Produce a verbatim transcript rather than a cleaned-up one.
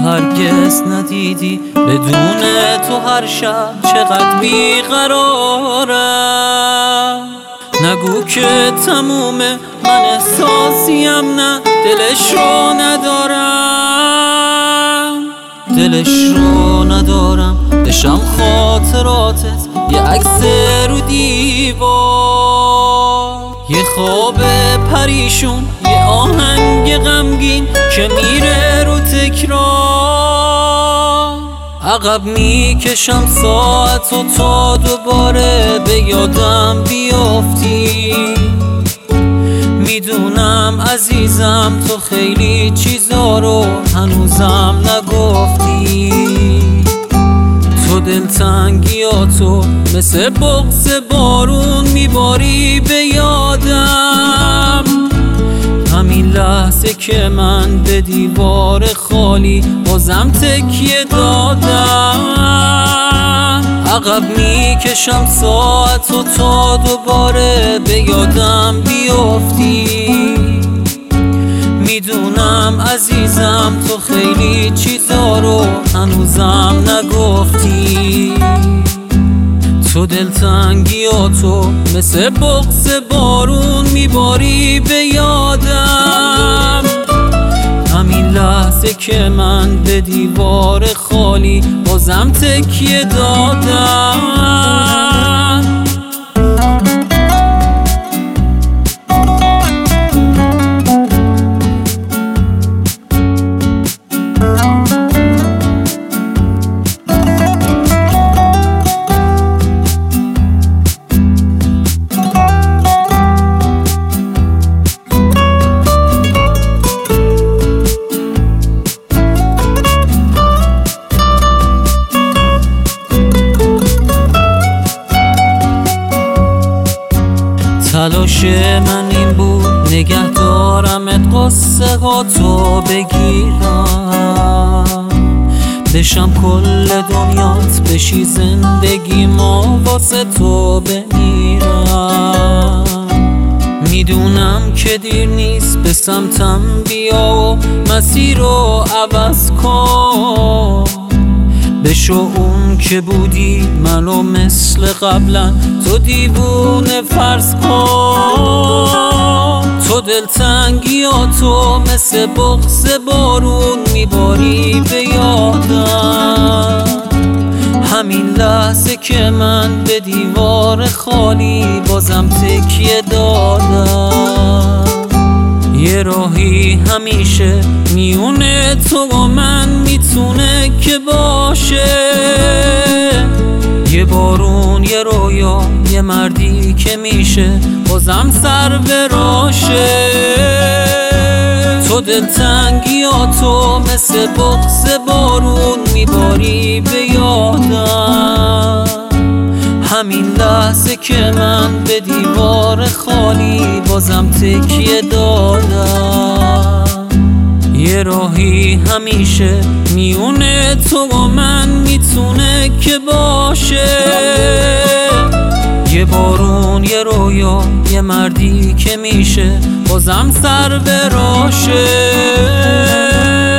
هرگز ندیدی بدون تو هر شب چقدر بیقرارم. نگو که تمومه من احساسیم، نه دلش رو ندارم، دلش رو ندارم. بشم خاطراتت یه عکس رو دیوار، یه خواب پریشون، یه آهنگ غمگین که میره رو تکرار. عقب میکشم ساعتو تا دوباره به یادم بیافتی. میدونم عزیزم تو خیلی چیزا رو هنوزم نگفتی. تو دلتنگیاتو مثل بغض بارون میباری به یادم. همین لحظه که من به دیوار خالی بازم تکیه دادم. عقب میکشم ساعتو تا دوباره به یادم بیافتی. میدونم عزیزم تو خیلی چیزا رو هنوزم نگفتی. تو دلتنگیاتو مثل بغض بارون میباری به یادم. همین لحظه که من به دیوار خالی بازم تکیه دادم. تلاش من این بود نگه دارمت، قصه ها تو بگیرم، بشم کل دنیات، بشی زندگی ما واسه تو بمیرم. میدونم که دیر نیست به سمتم بیا و مسیر رو عوض کن. بشو اون که بودی منو مثل قبلا تو دیوونه فرض کن. تو دلتنگیاتو مثل بغض بارون میباری به یادم. همین لحظه که من به دیوار خالی بازم تکیه دادم. یه راهی همیشه میونه تو و من میتونه که باشه، یه بارون، یه رویا، یه مردی که میشه بازم سر براشه. تو دلتنگیاتو مثل بغض بارون میباری به یادم. همین لحظه که من به دیوار خالی بازم تکیه دادم. یه راهی همیشه میونه تو و من میتونه که باشه، یه بارون، یه رویا، یه مردی که میشه بازم سر براشه.